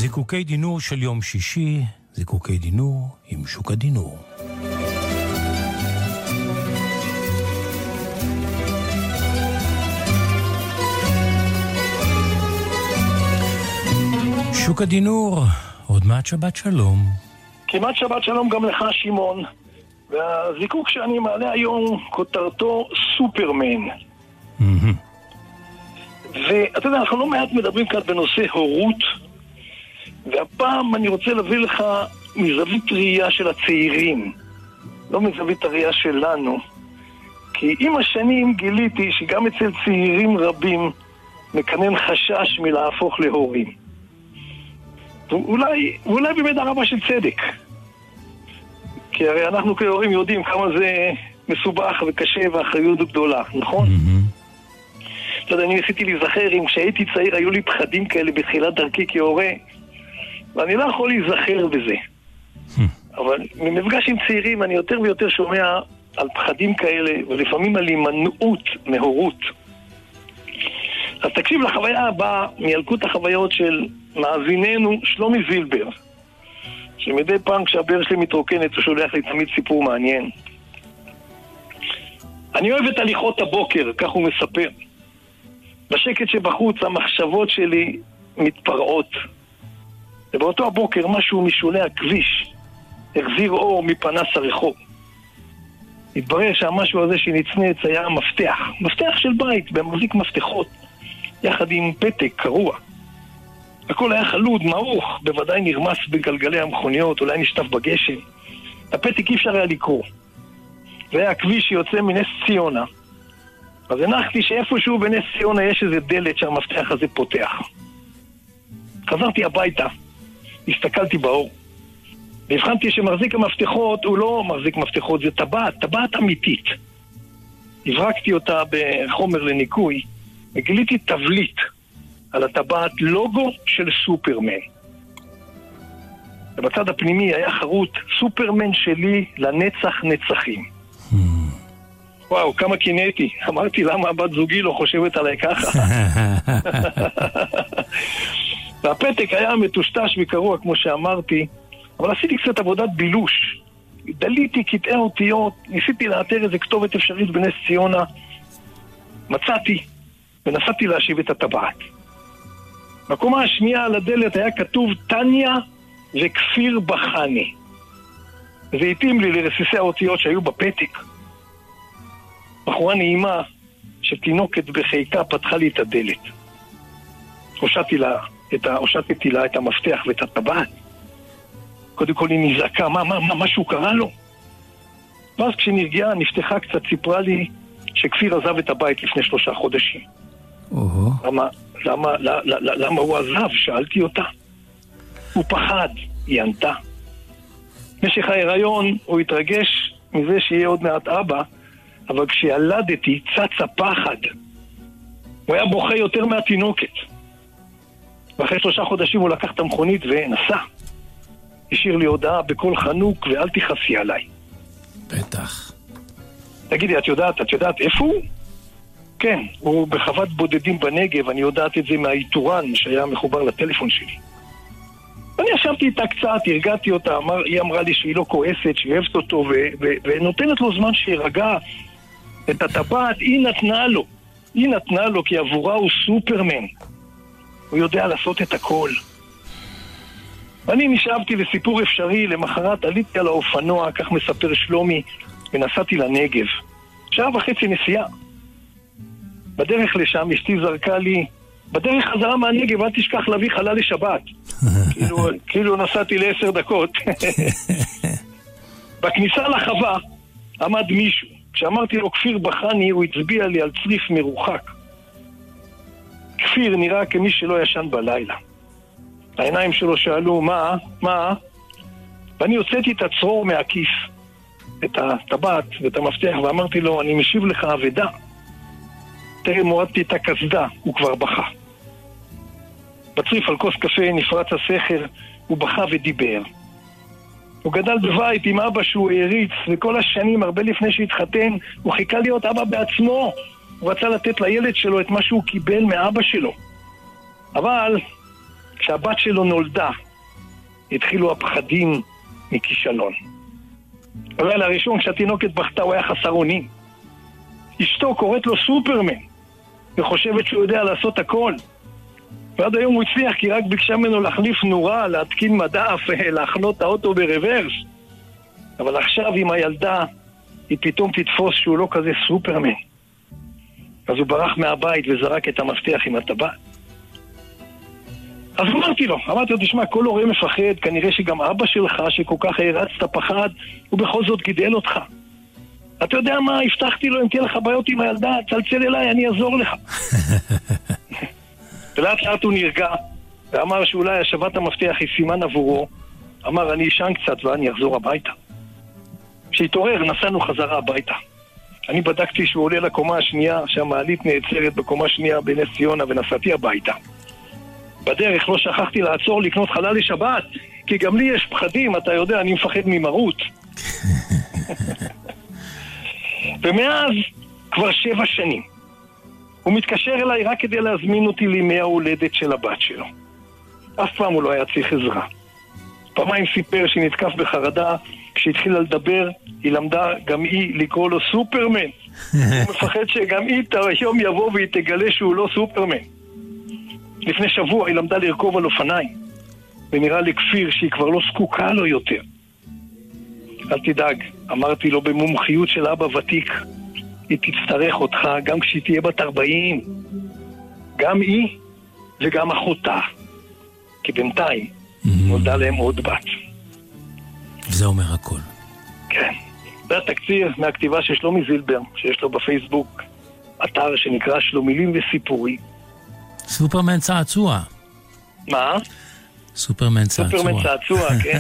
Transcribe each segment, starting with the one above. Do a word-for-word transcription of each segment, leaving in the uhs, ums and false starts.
זיקוקי דינור של יום שישי, זיקוקי דינור עם שוק הדינור. שוק הדינור, עוד מעט שבת שלום. כמעט שבת שלום גם לך שמעון. והזיקוק שאני מעלה היום כותרתו סופרמן. Mm-hmm. ואתה יודע, אנחנו לא מעט מדברים כאן בנושא הורות, והפעם אני רוצה להביא לך מזווית ראייה של הצעירים, לא מזווית הראייה שלנו, כי עם השנים גיליתי שגם אצל צעירים רבים מקנן חשש מלהפוך להורים. ואולי, ואולי באמת הרבה של צדק, כי הרי אנחנו כהורים יודעים כמה זה מסובך וקשה והאחריות גדולה, נכון? Mm-hmm. אתה יודע, אני ניסיתי להיזכר אם כשהייתי צעיר היו לי פחדים כאלה בתחילת דרכי כהורה, ואני לא יכול להיזכר בזה. אבל ממפגש עם צעירים אני יותר ויותר שומע על פחדים כאלה, ולפעמים על הימנעות מהורות. אז תקשיב לחוויה הבאה מילקוט החוויות של מאזיננו שלומי זילבר, שמדי פעם כשהבאר שלי מתרוקנת הוא שולח לי תמיד סיפור מעניין. אני אוהב את הליכות הבוקר, כך הוא מספר. בשקט שבחוץ המחשבות שלי מתפרעות. ובאותו הבוקר משהו משולי הכביש החזיר אור מפנס הרחוב. התברר שהמשהו הזה שנצנץ היה המפתח, מפתח של בית במחזיק מפתחות, יחד עם פתק קרוע. הכל היה חלוד, מעוך, בוודאי נרמס בגלגלי המכוניות, אולי נשטף בגשם. הפתק אי אפשר היה לקרוא. זה היה הכביש שיוצא מנס ציונה. אז הנחתי שאיפשהו בנס ציונה יש איזה דלת שהמפתח הזה פותח. חזרתי הביתה, הסתכלתי באור, והבחנתי שמחזיק המפתחות הוא לא מחזיק מפתחות, זה טבעת, טבעת אמיתית. הברקתי אותה בחומר לניקוי, וגיליתי תבליט על הטבעת לוגו של סופרמן. ובצד הפנימי היה חרוט סופרמן שלי לנצח נצחים. וואו, כמה קינאתי. אמרתי, למה הבת זוגי לא חושבת עליי ככה? והפתק היה מטושטש וקרוע, כמו שאמרתי, אבל עשיתי קצת עבודת בילוש. דליתי קטעי אותיות, ניסיתי לאתר איזה כתובת אפשרית בנס ציונה, מצאתי, ונסעתי להשיב את הטבעת. בקומה השנייה על הדלת היה כתוב טניה וכפיר בחני. זה התאים לי לרסיסי האותיות שהיו בפתק. בחורה נעימה שתינוקת בחיקה פתחה לי את הדלת. הושטתי לה, את ה, הושטתי לה את המפתח ואת הטבעת. קודם כל היא נזעקה, מה, מה, מה, משהו קרה לו? ואז כשנרגעה, נפתחה קצת, סיפרה לי שכפיר עזב את הבית לפני שלושה חודשים. Uh-huh. למה, למה, למה, למה הוא עזב? שאלתי אותה. הוא פחד, היא ענתה. במשך ההיריון הוא התרגש מזה שיהיה עוד מעט אבא, אבל כשילדתי צץ הפחד. הוא היה בוכה יותר מהתינוקת. ואחרי שלושה חודשים הוא לקח את המכונית ונסע. השאיר לי הודעה בכל חנוק ואל תחפי עליי. בטח. תגידי, את יודעת, את יודעת איפה הוא? כן, הוא בחוות בודדים בנגב, אני יודעת את זה מהאיתורן שהיה מחובר לטלפון שלי. ואני ישבתי איתה קצת, הרגעתי אותה, אמר, היא אמרה לי שהיא לא כועסת, שהיא אוהבת אותו, ו- ו- ונותנת לו זמן שירגע את הטבעת, היא נתנה לו. היא נתנה לו כי עבורה הוא סופרמן. הוא יודע לעשות את הכל. ואני נשאבתי לסיפור אפשרי, למחרת עליתי על האופנוע, כך מספר שלומי, ונסעתי לנגב. שעה וחצי נסיעה. בדרך לשם אשתי זרקה לי, בדרך חזרה מהנגב, אל תשכח להביא חלה לשבת. כאילו, כאילו נסעתי לעשר דקות. בכניסה לחווה עמד מישהו. כשאמרתי לו כפיר בחני, הוא הצביע לי על צריף מרוחק. כפיר נראה כמי שלא ישן בלילה. העיניים שלו שאלו, מה? מה? ואני הוצאתי את הצרור מהכיס, את הטבעת ואת המפתח, ואמרתי לו, אני משיב לך אבדה. טרם הורדתי את הכסדה, הוא כבר בכה. בצריף על כוס קפה נפרץ הסכר, הוא בכה ודיבר. הוא גדל בבית עם אבא שהוא העריץ, וכל השנים, הרבה לפני שהתחתן, הוא חיכה להיות אבא בעצמו. הוא רצה לתת לילד שלו את מה שהוא קיבל מאבא שלו. אבל כשהבת שלו נולדה, התחילו הפחדים מכישלון. הלילה הראשון, כשהתינוקת בכתה, הוא היה חסר אונים. אשתו קוראת לו סופרמן, וחושבת שהוא יודע לעשות הכל. ועד היום הוא הצליח, כי רק ביקשה ממנו להחליף נורה, להתקין מדף, להחנות האוטו ברוורס. אבל עכשיו עם הילדה, היא פתאום תתפוס שהוא לא כזה סופרמן. אז הוא ברח מהבית וזרק את המפתח עם הטבעת. אז אמרתי לו, אמרתי לו, תשמע, כל הורה מפחד, כנראה שגם אבא שלך, שכל כך הרצת פחד, הוא בכל זאת גידל אותך. אתה יודע מה, הבטחתי לו, אם תהיה לך בעיות עם הילדה, צלצל אליי, אני אעזור לך. ולאט לאט הוא נרגע, ואמר שאולי השבת המפתח היא סימן עבורו. אמר, אני אשן קצת ואני אחזור הביתה. כשהתעורר, נסענו חזרה הביתה. אני בדקתי שהוא עולה לקומה השנייה, שהמעלית נעצרת בקומה שנייה בנס ציונה, ונסעתי הביתה. בדרך לא שכחתי לעצור לקנות חלל לשבת, כי גם לי יש פחדים, אתה יודע, אני מפחד ממרות. ומאז כבר שבע שנים. הוא מתקשר אליי רק כדי להזמין אותי לימי ההולדת של הבת שלו. אף פעם הוא לא היה צריך עזרה. פעמיים סיפר שנתקף בחרדה, כשהתחילה לדבר, היא למדה גם היא לקרוא לו סופרמן. הוא מפחד שגם היא היום יבוא והיא תגלה שהוא לא סופרמן. לפני שבוע היא למדה לרכוב על אופניים, ונראה לכפיר שהיא כבר לא זקוקה לו יותר. אל תדאג, אמרתי לו במומחיות של אבא ותיק, היא תצטרך אותך גם כשהיא תהיה בת ארבעים. גם היא וגם אחותה. כי בינתיים נולדה להם עוד בת. זה אומר הכל. כן. זה התקציר מהכתיבה של שלומי זילבר, שיש לו בפייסבוק אתר שנקרא שלומילים וסיפורים. סופרמן צעצוע. מה? סופרמן צעצוע. סופרמן צעצוע, כן.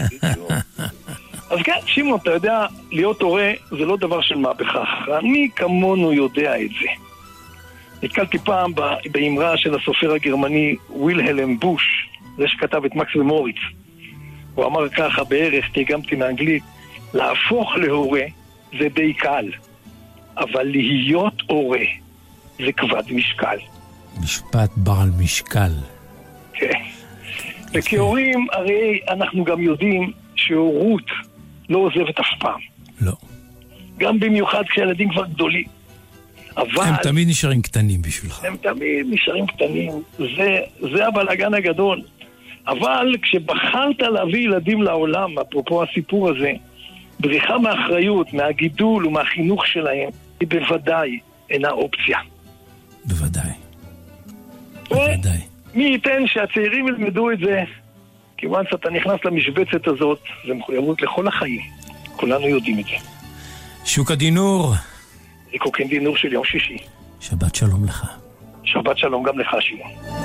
אז כן, שמעון, אתה יודע, להיות הורה זה לא דבר של מה בכך. מי כמונו יודע את זה. נתקלתי פעם באמרה של הסופר הגרמני ווילהלם בוש, זה שכתב את מקס ומוריץ. הוא אמר ככה בערך, תרגמתי מאנגלית, להפוך להורה זה די קל, אבל להיות הורה זה כבד משקל. משפט בעל משקל. כן. וכהורים, הרי אנחנו גם יודעים שהורות לא עוזבת אף פעם. לא. גם במיוחד כשהילדים כבר גדולים. אבל... הם תמיד נשארים קטנים בשבילך. הם תמיד נשארים קטנים. זה, זה הבלגן הגדול. אבל כשבחרת להביא ילדים לעולם, אפרופו הסיפור הזה, בריחה מאחריות, מהגידול ומהחינוך שלהם, היא בוודאי אינה אופציה. בוודאי. בוודאי. מי ייתן שהצעירים ילמדו את זה, כיוון שאתה נכנס למשבצת הזאת, זה מחויבות לכל החיים. כולנו יודעים את זה. שוק הדינור. ריקוקין דינור של יום שישי. שבת שלום לך. שבת שלום גם לך, שמעון.